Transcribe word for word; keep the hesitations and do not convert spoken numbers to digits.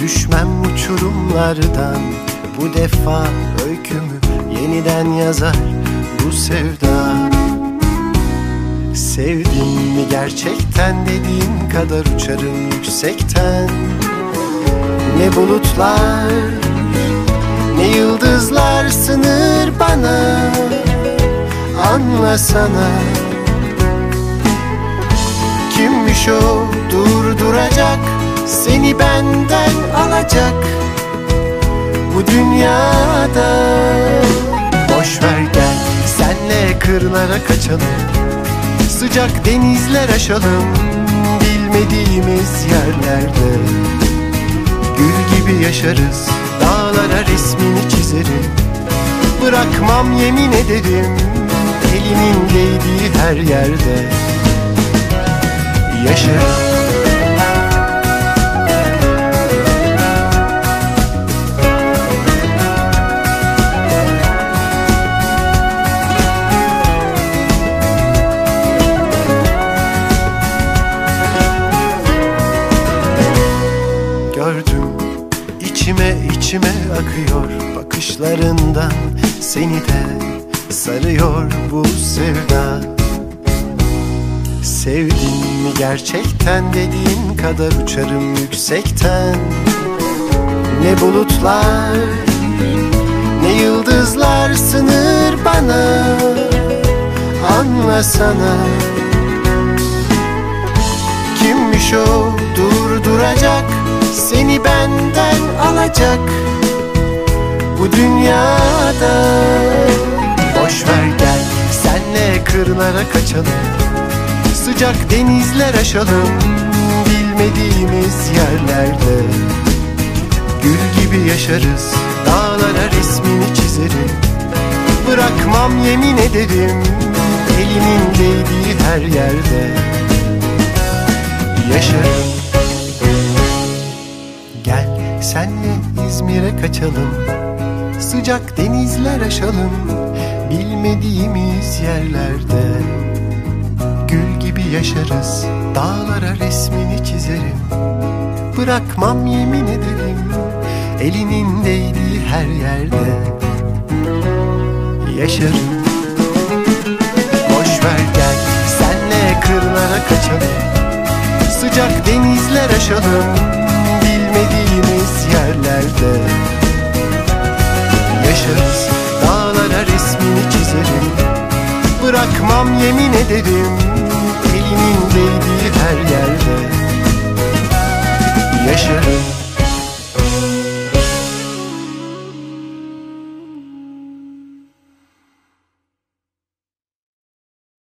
Düşmem uçurumlardan, bu defa öykümü yeniden yazar bu sevda. Sevdin mi gerçekten, dediğin kadar uçarım yüksekten. Ne bulutlar, ne yıldızlar sınır bana, anlasana. Kimmiş o durduracak, seni benden alacak bu dünyada? Boşver gel, senle kırlara kaçalım, sıcak denizler aşalım, bilmediğimiz yerlerde. Gül gibi yaşarız, dağlara resmini çizerim. Bırakmam yemin ederim, elimin değdiği her yerde yaşarım. Gördüm, içime içime akıyor, bakışlarından seni de sarıyor bu sevda. Sevdin mi gerçekten, dediğin kadar uçarım yüksekten. Ne bulutlar, ne yıldızlar sınır bana, anlasana. Kimmiş o durduracak, seni benden alacak bu dünyada? Boşver gel, senle kırlara kaçalım, sıcak denizler aşalım, bilmediğimiz yerlerde. Gül gibi yaşarız, dağlara resmini çizerim. Bırakmam yemin ederim, elimin değdiği her yerde yaşarım. Gel senle İzmir'e kaçalım, sıcak denizler aşalım, bilmediğimiz yerlerde. Gül gibi yaşarız, dağlara resmini çizerim. Bırakmam yemin ederim, elinin değdiği her yerde yaşarım. Boşver gel, senle kırlara kaçalım, sıcak denizler aşalım, bilmediğimiz yerlerde yaşarız. Dağlara resmini çizerim. Bırakmam yemin ederim, elimin değdiği her yerde yaşarım.